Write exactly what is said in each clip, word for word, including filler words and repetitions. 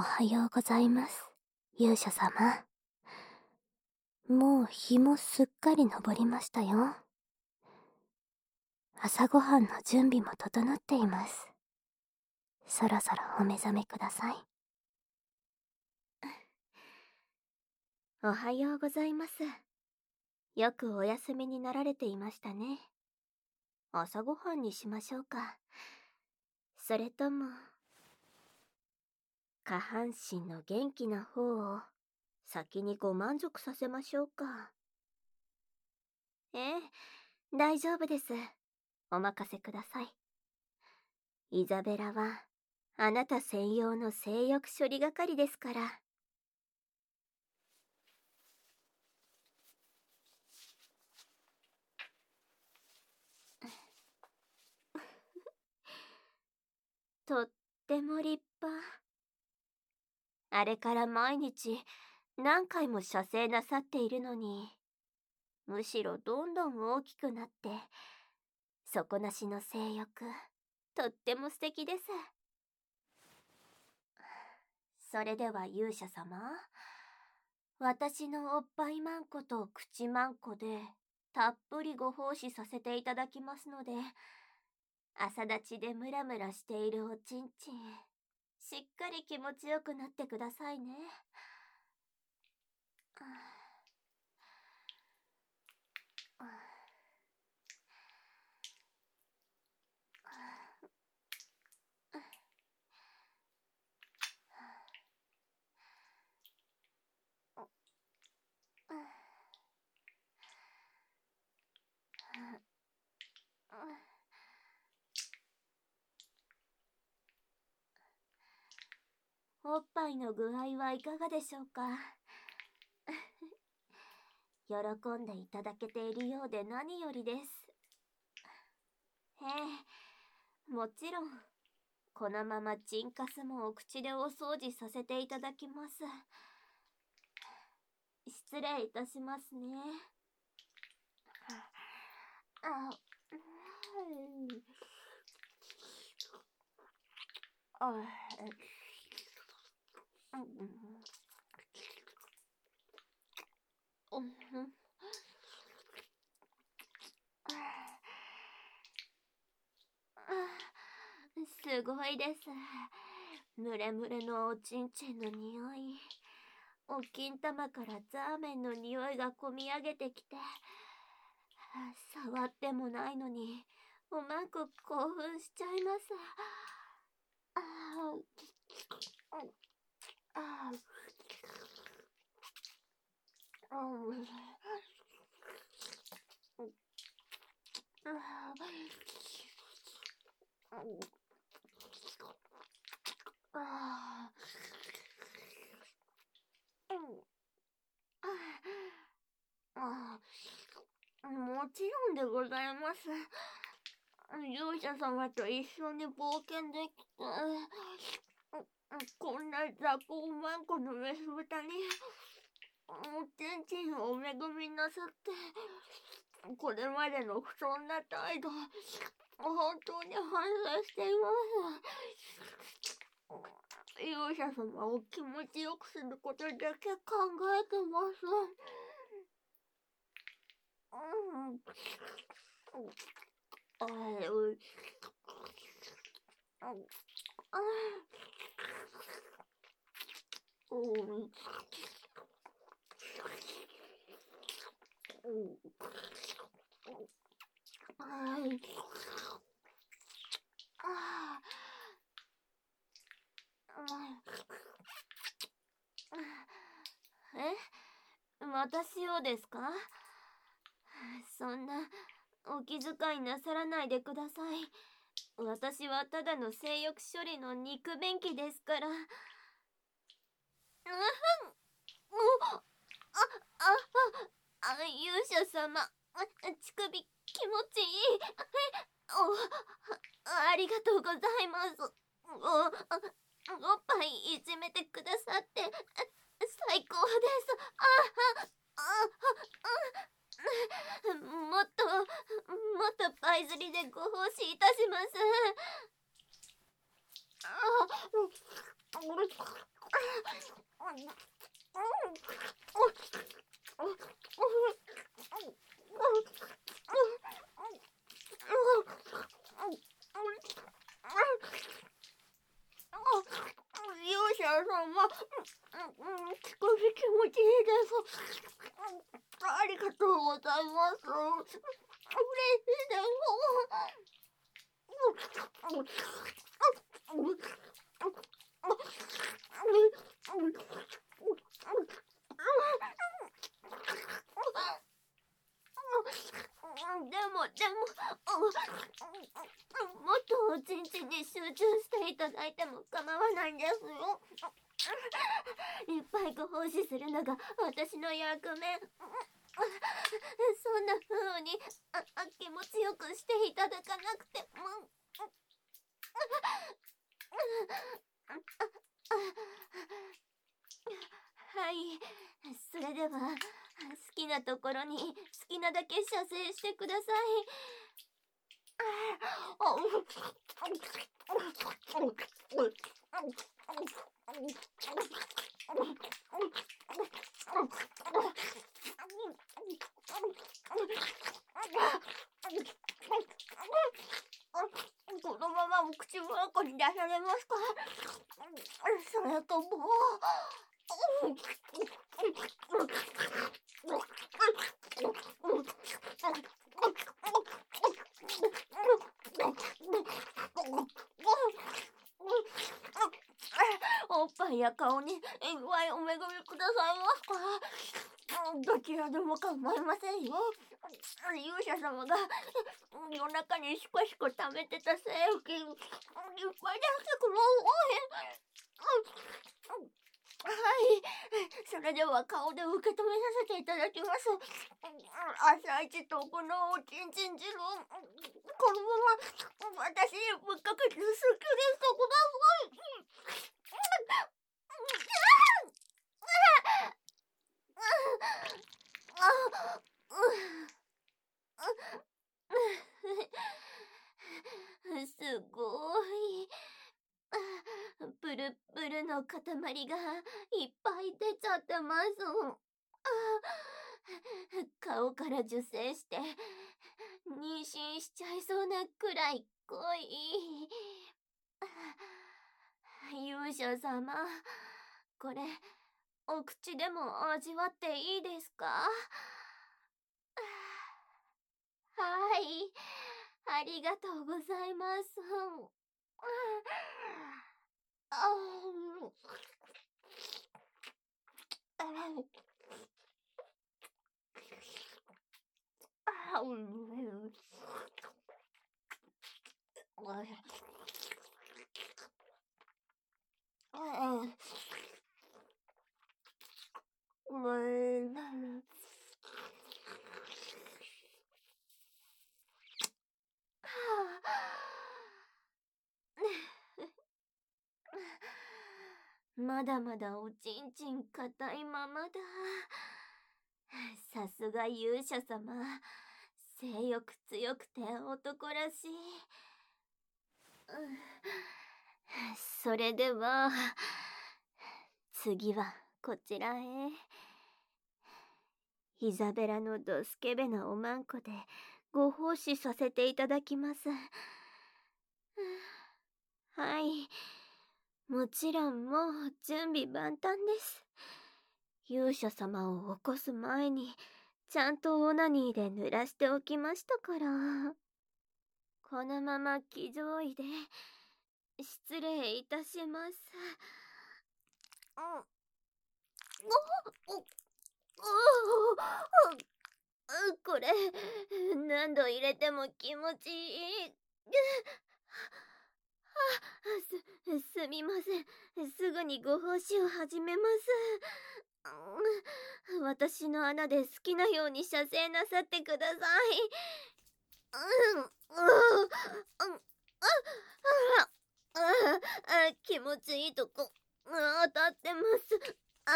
はようございます、勇者様。もう日もすっかり昇りましたよ。朝ごはんの準備も整っています。そろそろお目覚めください。 おはようございます。よくお休みになられていましたね。朝ごはんにしましょうか。それとも、下半身の元気な方を先にご満足させましょうか。ええ、大丈夫です。お任せください。イザベラはあなた専用の性欲処理係ですから。とっても立派。あれから毎日何回も射精なさっているのに、むしろどんどん大きくなって、底なしの性欲、とっても素敵です。それでは勇者様、私のおっぱいまんこと口まんこでたっぷりご奉仕させていただきますので、朝立ちでムラムラしているおちんちん、しっかり気持ちよくなってくださいね。おっぱいの具合はいかがでしょうか。喜んでいただけているようで何よりです。ええ、もちろんこのままチンカスもお口でお掃除させていただきます。失礼いたしますね。あ、あ、すごいです。ムレムレのおちんちんの匂い。お金玉からザーメンの匂いがこみ上げてきて、触ってもないのにうまく興奮しちゃいます。ああ、ああ、もちろんでございます。勇者様と一緒に冒険できて、こんな雑魚マンコのメス豚におちんちんをお恵みなさって、これまでの不遜な態度、本当に反省しています。勇者様を気持ちよくすることだけ考えてます。うん。あれ、う、あ、あ、うん。はい。あえ、私をですか？そんなお気遣いなさらないでください。私はただの性欲処理の肉便器ですから。うん、あ、あ、あ、勇者様、乳首気持ちいい。お、ありがとうございます。お、おっぱいいじめてくださって最高です。あ、あ、あ、もっと、もっとパイ釣りでご奉仕いたします。 勇者様、少し気持ちいいです。ありがとうございます。嬉しいです。でもでももっとおちんちんに集中していただいても構わないんですよ。いっぱいご奉仕するのが私の役目。そんな風にああ気持ちよくしていただかなくても。はい、それでは好きなところに好きなだけ射精してください。このままお口の中に出されますか？それともおっぱいや顔にいっぱいお恵みくださいますか？どちらでも構いませんよ。勇者様が夜中にしこしこ食べてた精液いっぱい出してください。はい、それでは顔で受け止めさせていただきます。朝一とこのおちんちん汁をこのまま私にぶっかけて好きにしてください。すごい。プルプルの塊がいっぱい出ちゃってます。顔から受精して妊娠しちゃいそうなくらい濃い。勇者様、これお口でも味わっていいですか？はい、ありがとうございます。まだまだおちんちん硬いままだ。さすが勇者様、性欲強くて男らしい。それでは次はこちらへ。イザベラのドスケベなおまんこでご奉仕させていただきます。はい、もちろんもう準備万端です。勇者様を起こす前にちゃんとオナニーで濡らしておきましたから。このまま騎乗位で失礼いたします。これ何度入れても気持ちいい。す、すみません。すぐにご奉仕を始めます。私の穴で好きなように射精なさってください。うん、うん、うん、あ、あ、気持ちいいとこ当たってます。あ、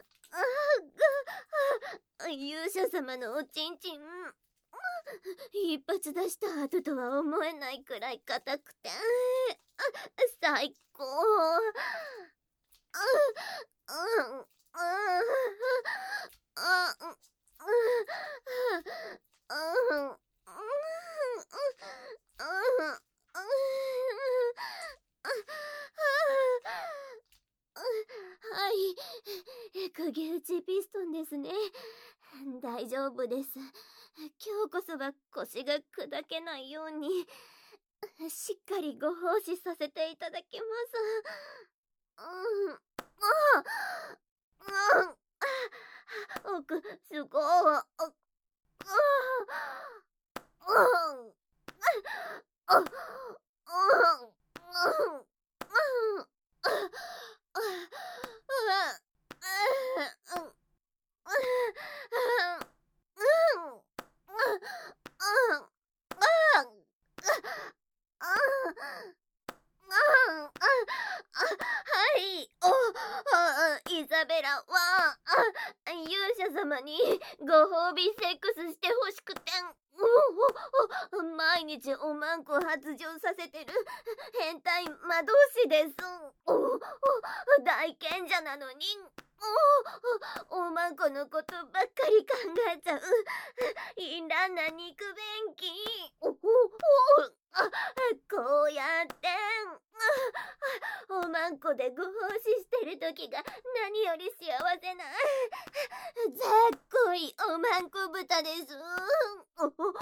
あ、勇者様のおちんちん一発出した後とは思えないくらい硬くて、あ、最高。 はい、釘打ちピストンですね。大丈夫です。今日こそは腰が砕けないようにしっかりご奉仕させていただきます。うん、あ、うん、奥すごい。あ、あ、あ、はい、お、イザベラは勇者様にご褒美セックスしてほしくて、毎日おまんこ発情させてる変態魔導士です。大賢者なのにおまんこのことばっかり考えちゃう淫乱な肉便器。こうやっておまんこでご奉仕してる時が何より幸せなざっこいおまんこ豚です。おおおお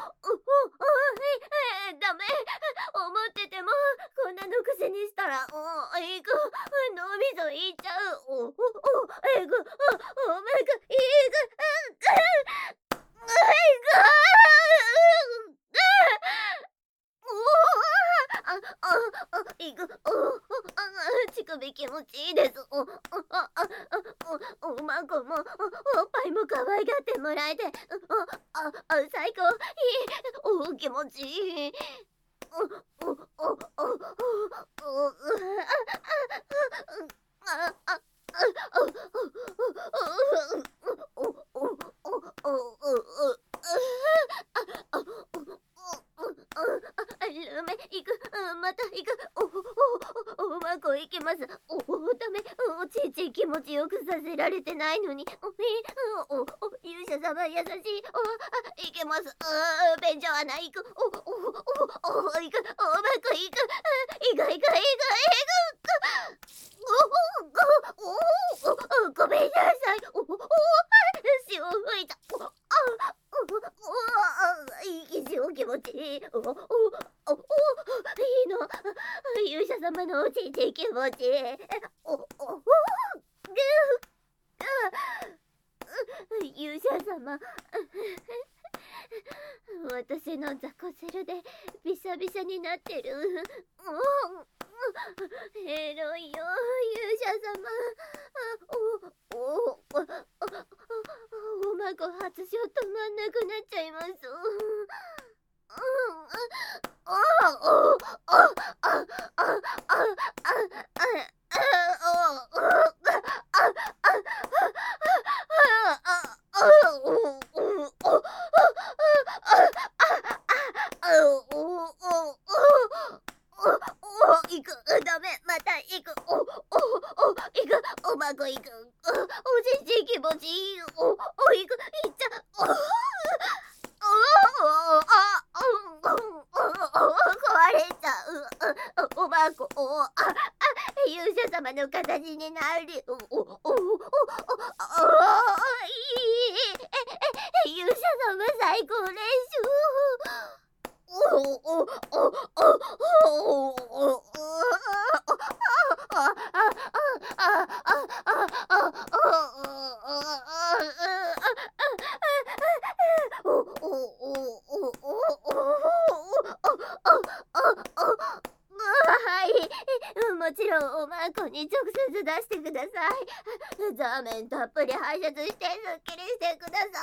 ダメ、思っててもこんなのくせにしたらおえぐ脳みそいっちゃう。おおおえぐおおまんこいぐえぐあ、あ、あ、いく、お、あ、乳首気持ちいいです。お、あ、あ、お、おまんこも、おっぱいも可愛がってもらえて、あ、あ、最高、いい、お、気持ちいい。お、お、お、お、お、お、あ、あ、あ、ルメ行く、また行く、おおおまんこ行きます。おおダメ、おちいちい気持ちよくさせられてないのに、おおお勇者様優しい。おあ行けます。あ便所はない行く。おおおお行く、おまんこ行く、行く行く行く行く。おおおおごめんなさい。おお潮吹いた。おあおお息潮気持ちいい。おおおおいいの。勇者様のおちいちい気持ちいい。おおお勇者様私のザコセルでビシャビシャになってる。エロいよ勇者様。おおおまんこ発情止まんなくなっちゃいます。あああああ行く、ダメ、また行く、おおお行く、おまんこ行く、おちち気持ちいい。おお行く、行っちゃう。おおあ壊れちゃう。おまんこ、おあ勇者様の形になる。おおおおいい勇者様最高練習。おおおおおもちろんおまんこに直接出してください。ザーメンたっぷり排泄してすっきりしてください。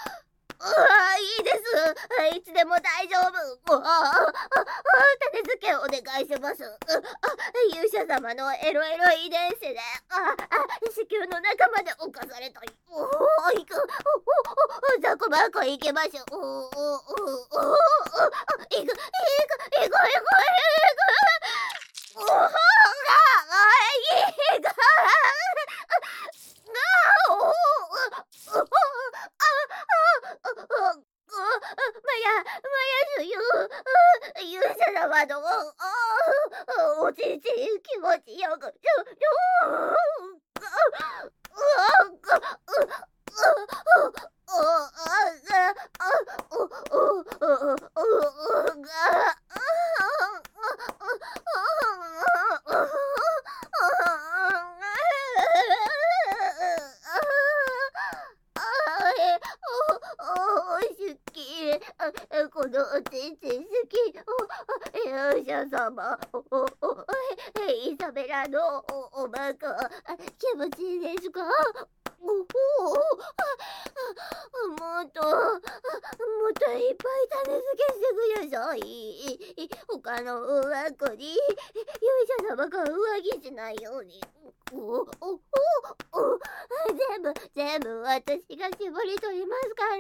いいです。いつでも大丈夫。種付けお願いします。あ、勇者様のエロエロ遺伝子で、あ、あ、子宮の中まで侵された。おお、行く。おお、ザコバコ行きましょう。おお、おお、おお、行く、行く、行く、行く、行く。おお、が、あ、いいか。おお、おお、あ、あ、マヤ、マヤすよ。勇者様の、おちんちん気持ちよく、このおちんちん好き。勇者様、イザベラのおバカ、気持ちいいですか？おお、もっと、もっといっぱい種付けしてください。他のおわんこに勇者様が上着しないように。おお、おお、全部、全部私が絞り取りますから。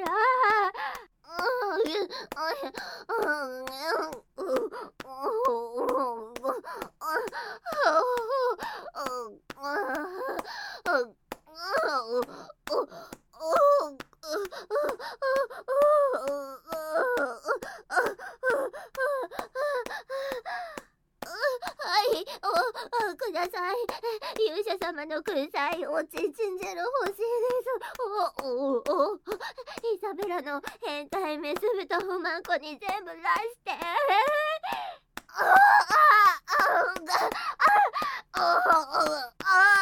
はい、お、ください。勇者様のくさいおちんちんジェル欲しいです。お、お、お、イザベラの変態メス豚不満子に全部出して。ああ、あ、が、あ、あ、あ、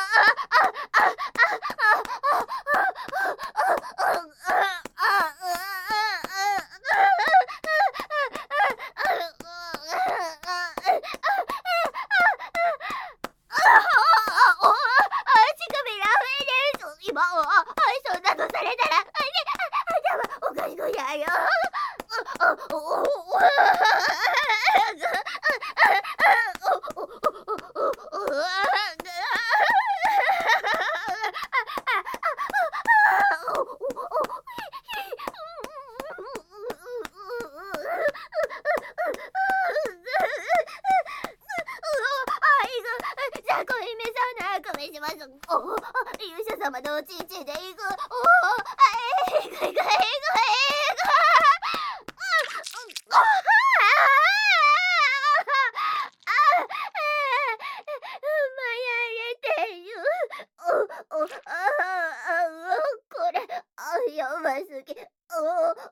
今、そんなのされたら、頭おかしくなるよ。勇者様のおちんちんで行く。おお、行く行く行く行く。お、お、あ、これ、あ、やばすぎ。お、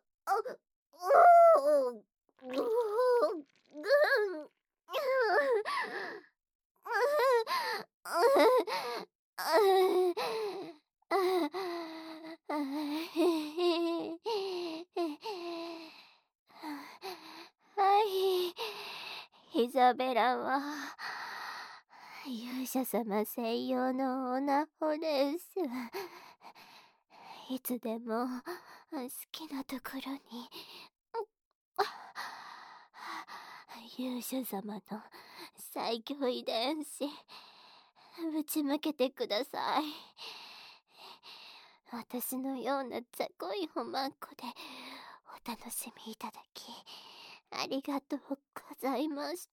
お、お、ぐん。はい、イザベラは勇者様専用のオナホです。いつでも好きなところに勇者様の最強遺伝子ぶちまけてください。私のような雑魚いほまんこでお楽しみいただきありがとうございました。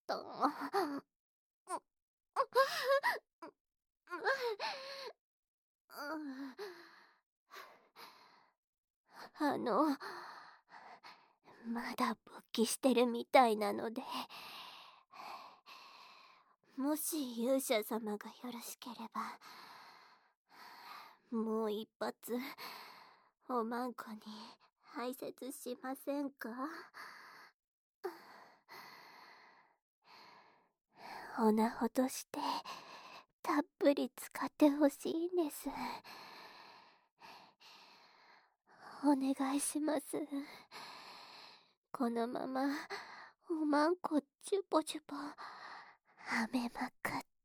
あの、まだ勃起してるみたいなので、もし勇者様がよろしければ、もう一発おまんこに排泄しませんか？オナホとしてたっぷり使ってほしいんです。お願いします。このままおまんこチュポチュポはめまくって。